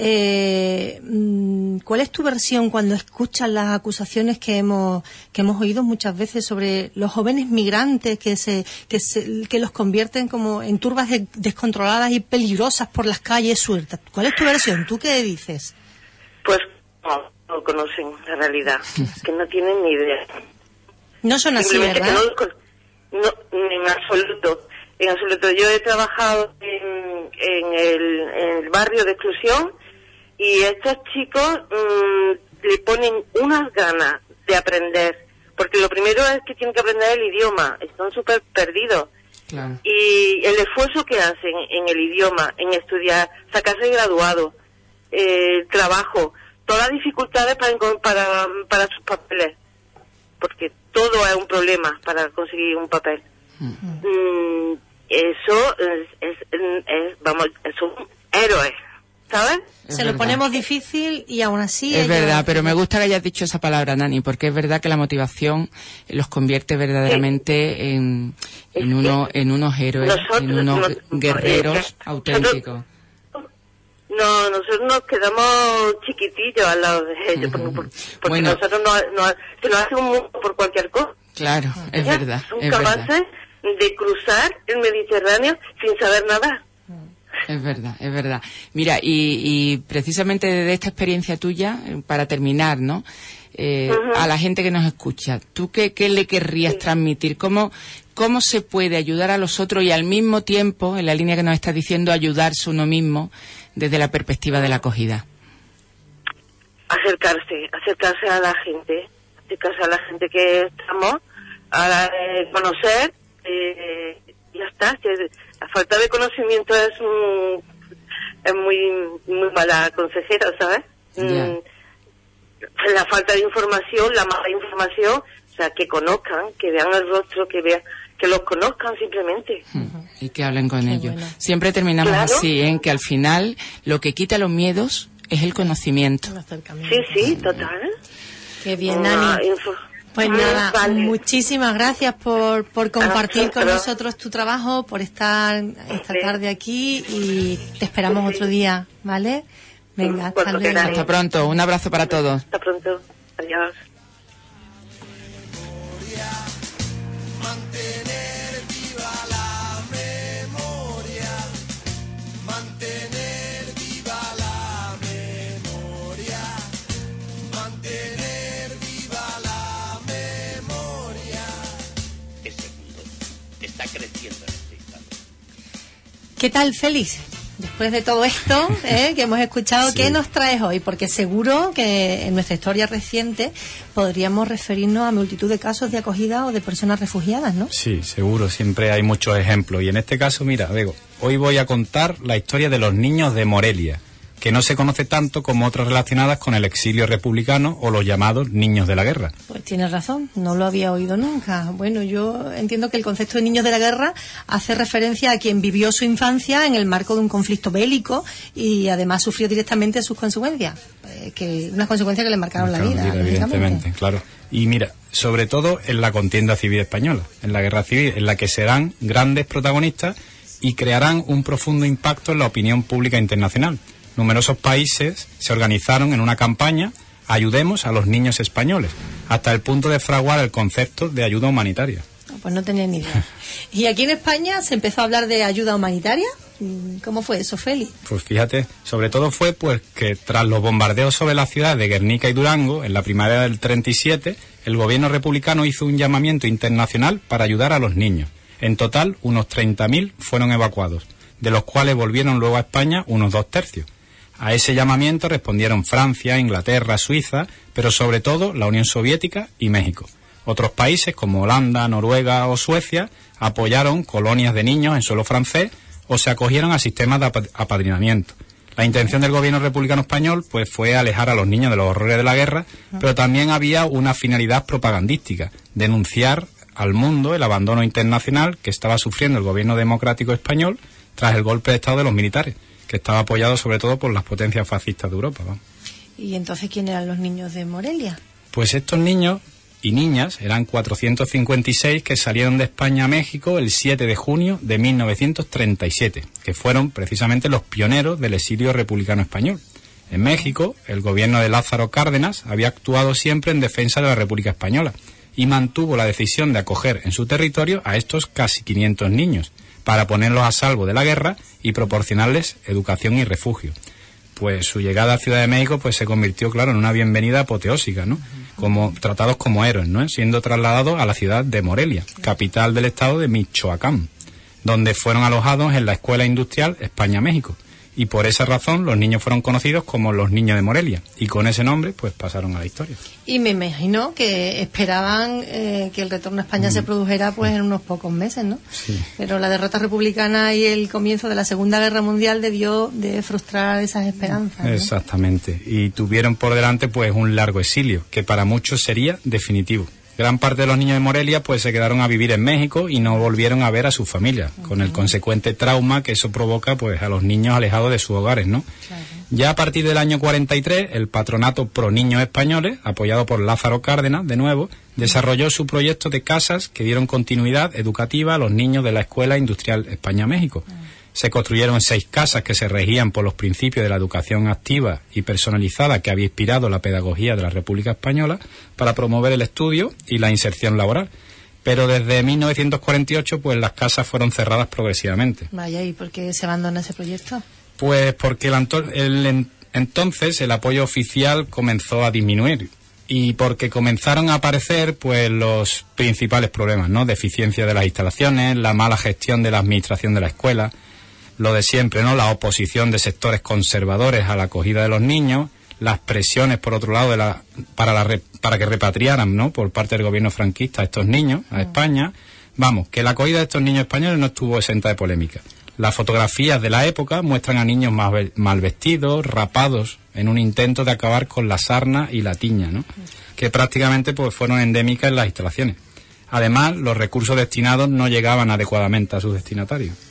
eh, mm, ¿cuál es tu versión cuando escuchas las acusaciones que hemos que hemos oído muchas veces sobre los jóvenes migrantes que se que se, que los convierten como en turbas de- descontroladas y peligrosas por las calles sueltas? ¿Cuál es tu versión? ¿Tú qué dices? Pues no, no conocen la realidad, que no tienen ni idea. No son así, Simplemente ¿verdad? que no los con- no, en absoluto. En absoluto. Yo he trabajado en, en, el, en el barrio de exclusión y estos chicos mm, le ponen unas ganas de aprender. Porque lo primero es que tienen que aprender el idioma. Están súper perdidos. Claro. Y el esfuerzo que hacen en el idioma, en estudiar, sacarse el graduado, eh, el trabajo, todas las dificultades para, encon- para, para sus papeles. Porque todo es un problema para conseguir un papel. Mm, eso es, es, es- vamos, son héroes, ¿sabes? Se lo ponemos difícil y aún así... Es ellos- verdad, pero me gusta que hayas dicho esa palabra, Nani, porque es verdad que la motivación los convierte verdaderamente en, en, uno, en unos héroes, Nosotros- en unos nos- guerreros nosotros- auténticos. No, nosotros nos quedamos chiquitillos al lado de ellos, porque, porque Bueno. nosotros no, no, se nos hace un mundo por cualquier cosa. Claro, es Ya, verdad, Son es verdad. capaces de cruzar el Mediterráneo sin saber nada. Es verdad, es verdad. Mira, y, y precisamente de esta experiencia tuya, eh, para terminar, ¿no? Eh, Ujú. A la gente que nos escucha, ¿tú qué, qué le querrías transmitir? ¿Cómo, ¿Cómo se puede ayudar a los otros y al mismo tiempo, en la línea que nos estás diciendo, ayudarse uno mismo desde la perspectiva de la acogida? Acercarse, acercarse a la gente, acercarse a la gente que estamos, a la, eh, conocer, eh, ya está. Que la falta de conocimiento es, un, es muy, muy mala consejera, ¿sabes? Ya. Mm, la falta de información, la mala información, o sea, que conozcan, que vean el rostro, que vean, que los conozcan simplemente. Y que hablen con ellos. Siempre terminamos Claro. así, ¿eh? Que al final lo que quita los miedos es el conocimiento. Sí, sí, total. Qué bien, Una Nani. info- Pues Mm, nada, vale. muchísimas gracias por, por compartir con vosotros. nosotros tu trabajo, por estar esta tarde aquí y te esperamos otro día, ¿vale? Venga, hasta Cuando luego. queráis. Hasta pronto, un abrazo para todos. Hasta pronto. Adiós. Mantener viva la memoria, mantener viva la memoria, mantener viva la memoria. Ese mundo está creciendo necesitado. ¿Qué tal, Félix? Después de todo esto ¿eh? que hemos escuchado, Sí. ¿qué nos traes hoy? Porque seguro que en nuestra historia reciente podríamos referirnos a multitud de casos de acogida o de personas refugiadas, ¿no? Sí, seguro, siempre hay muchos ejemplos. Y en este caso, mira, Bego, hoy voy a contar la historia de los niños de Morelia, que no se conoce tanto como otras relacionadas con el exilio republicano o los llamados niños de la guerra. Pues tienes razón, no lo había oído nunca. Bueno, yo entiendo que el concepto de niños de la guerra hace referencia a quien vivió su infancia en el marco de un conflicto bélico y además sufrió directamente sus consecuencias, eh, que unas consecuencias que le marcaron la Claro, vida, mira, lógicamente. evidentemente, claro. Y mira, sobre todo en la contienda civil española, en la guerra civil, en la que serán grandes protagonistas y crearán un profundo impacto en la opinión pública internacional. Numerosos países se organizaron en una campaña Ayudemos a los niños españoles, hasta el punto de fraguar el concepto de ayuda humanitaria. Pues no tenía ni idea. ¿Y aquí en España se empezó a hablar de ayuda humanitaria? ¿Cómo fue eso, Félix? Pues fíjate, sobre todo fue pues que tras los bombardeos sobre la ciudad de Guernica y Durango, en la primavera del treinta y siete, el gobierno republicano hizo un llamamiento internacional para ayudar a los niños. En total, unos treinta mil fueron evacuados, de los cuales volvieron luego a España unos dos tercios. A ese llamamiento respondieron Francia, Inglaterra, Suiza, pero sobre todo la Unión Soviética y México. Otros países como Holanda, Noruega o Suecia apoyaron colonias de niños en suelo francés o se acogieron a sistemas de apa- apadrinamiento. La intención del gobierno republicano español pues fue alejar a los niños de los horrores de la guerra, pero también había una finalidad propagandística, denunciar al mundo el abandono internacional que estaba sufriendo el gobierno democrático español tras el golpe de Estado de los militares, que estaba apoyado sobre todo por las potencias fascistas de Europa. ¿no? ¿Y entonces quién eran los niños de Morelia? Pues estos niños y niñas eran cuatrocientos cincuenta y seis que salieron de España a México el siete de junio de mil novecientos treinta y siete, que fueron precisamente los pioneros del exilio republicano español. En México, el gobierno de Lázaro Cárdenas había actuado siempre en defensa de la República Española y mantuvo la decisión de acoger en su territorio a estos casi quinientos niños, para ponerlos a salvo de la guerra y proporcionarles educación y refugio. Pues su llegada a Ciudad de México pues se convirtió, claro, en una bienvenida apoteósica, ¿no? Como tratados como héroes, ¿no? Siendo trasladados a la ciudad de Morelia, capital del estado de Michoacán, donde fueron alojados en la Escuela Industrial España-México. Y por esa razón los niños fueron conocidos como los niños de Morelia. Y con ese nombre pues pasaron a la historia. Y me imagino que esperaban eh, que el retorno a España se produjera pues en unos pocos meses, ¿no? Sí. Pero la derrota republicana y el comienzo de la Segunda Guerra Mundial debió de frustrar esas esperanzas, ¿no? Exactamente. Y tuvieron por delante pues un largo exilio, que para muchos sería definitivo. Gran parte de los niños de Morelia pues se quedaron a vivir en México y no volvieron a ver a sus familias, uh-huh. con el consecuente trauma que eso provoca pues a los niños alejados de sus hogares, ¿no? Claro. Ya a partir del año cuarenta y tres, el Patronato Pro Niños Españoles, apoyado por Lázaro Cárdenas, de nuevo, desarrolló su proyecto de casas que dieron continuidad educativa a los niños de la Escuela Industrial España-México. Uh-huh. Se construyeron seis casas que se regían por los principios de la educación activa y personalizada que había inspirado la pedagogía de la República Española para promover el estudio y la inserción laboral. Pero desde mil novecientos cuarenta y ocho, pues las casas fueron cerradas progresivamente. Vaya, ¿y por qué se abandona ese proyecto? Pues porque el, el, entonces el apoyo oficial comenzó a disminuir. Y porque comenzaron a aparecer pues los principales problemas, ¿no? Deficiencia de las instalaciones, la mala gestión de la administración de la escuela, lo de siempre, ¿no? La oposición de sectores conservadores a la acogida de los niños, las presiones, por otro lado, de la, para, la, para que repatriaran, ¿no? Por parte del gobierno franquista a estos niños, a España. Vamos, que la acogida de estos niños españoles no estuvo exenta de polémica. Las fotografías de la época muestran a niños mal, mal vestidos, rapados, en un intento de acabar con la sarna y la tiña, ¿no? Que prácticamente pues fueron endémicas en las instalaciones. Además, los recursos destinados no llegaban adecuadamente a sus destinatarios.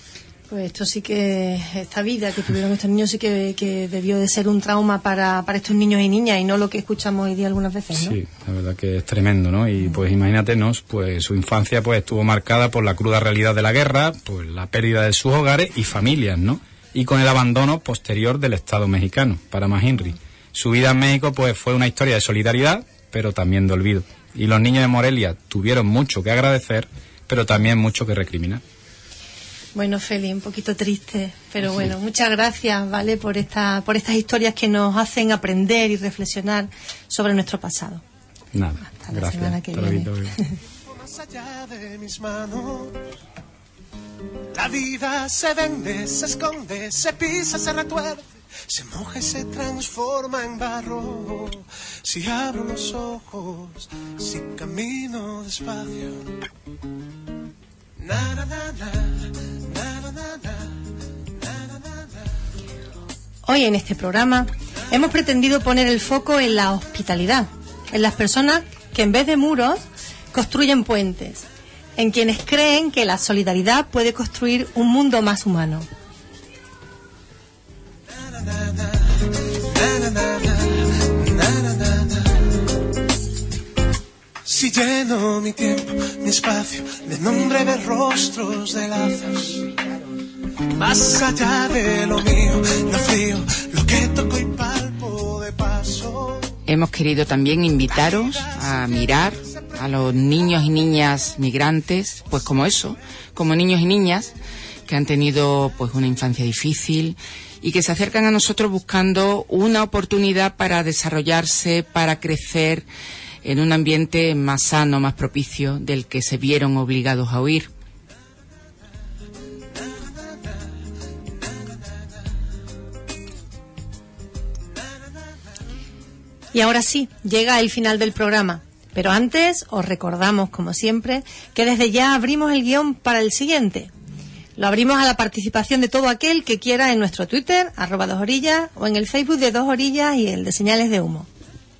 Pues esto sí que, esta vida que tuvieron estos niños sí que, que debió de ser un trauma para, para estos niños y niñas y no lo que escuchamos hoy día algunas veces, ¿no? Sí, la verdad que es tremendo, ¿no? Y pues imagínatenos, pues su infancia pues estuvo marcada por la cruda realidad de la guerra, pues la pérdida de sus hogares y familias, ¿no? Y con el abandono posterior del Estado mexicano para McHenry. Su vida en México pues fue una historia de solidaridad, pero también de olvido. Y los niños de Morelia tuvieron mucho que agradecer, pero también mucho que recriminar. Bueno, Feli, un poquito triste, pero bueno, sí. Muchas gracias, ¿vale? Por esta, por estas historias que nos hacen aprender y reflexionar sobre nuestro pasado. Nada, hasta la gracias. semana que viene. Más allá de mis manos, la vida se vende, se esconde, se pisa, se retuerce, se moja y se transforma en barro. Si abro los ojos, si camino despacio. Na, na, na, na, na, na, na, na, na, na. Hoy en este programa hemos pretendido poner el foco en la hospitalidad, en las personas que en vez de muros construyen puentes, en quienes creen que la solidaridad puede construir un mundo más humano. Si lleno mi tiempo, mi espacio, de nombre de rostros de lazos, más allá de lo mío, lo frío, lo que toco y palpo de paso. Hemos querido también invitaros a mirar a los niños y niñas migrantes, pues como eso, como niños y niñas que han tenido pues una infancia difícil y que se acercan a nosotros buscando una oportunidad para desarrollarse, para crecer en un ambiente más sano, más propicio del que se vieron obligados a huir. Y ahora sí, llega el final del programa. Pero antes os recordamos, como siempre, que desde ya abrimos el guión para el siguiente. Lo abrimos a la participación de todo aquel que quiera en nuestro Twitter, arroba dos orillas, o en el Facebook de Dos Orillas y el de Señales de Humo.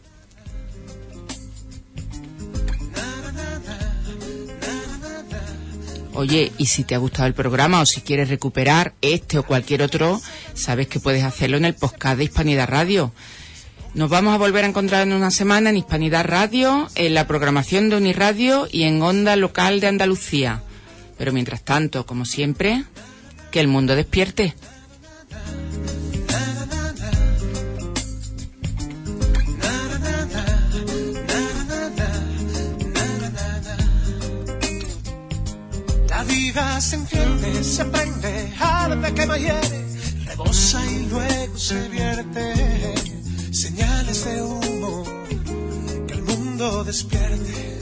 Oye, y si te ha gustado el programa o si quieres recuperar este o cualquier otro, sabes que puedes hacerlo en el podcast de Hispanidad Radio. Nos vamos a volver a encontrar en una semana en Hispanidad Radio, en la programación de Uniradio y en Onda Local de Andalucía. Pero mientras tanto, como siempre, que el mundo despierte. La vida se enciende, se prende, arde, quema, hiere, rebosa y luego se vierte. Señales de humo, que el mundo despierte.